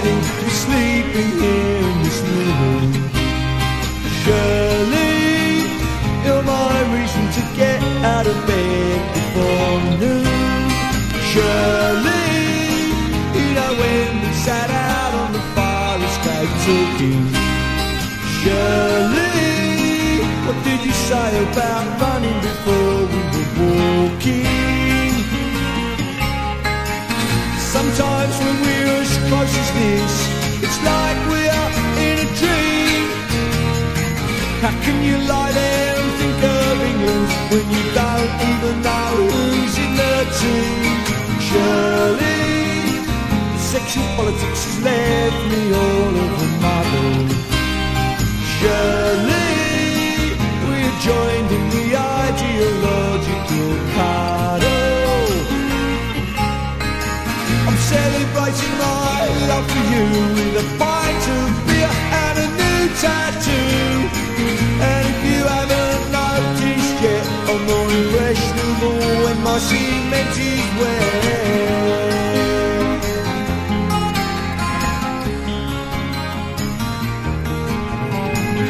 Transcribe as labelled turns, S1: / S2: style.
S1: deciding to be sleeping here in this new room. Shirley, you're my reason to get out of bed before noon. Shirley, you know when we sat out on the fire escape talking. Shirley, what did you say about running before we were walking? Sometimes when we're as close as this, it's like we are in a dream. How can you lie there and think of England when you don't even know who's in the team? Shirley, sexual politics has left me all of a muddle. Shirley, we're joined in the ideological cuddle. I'm celebrating my love for you with a pint of beer and a new tattoo.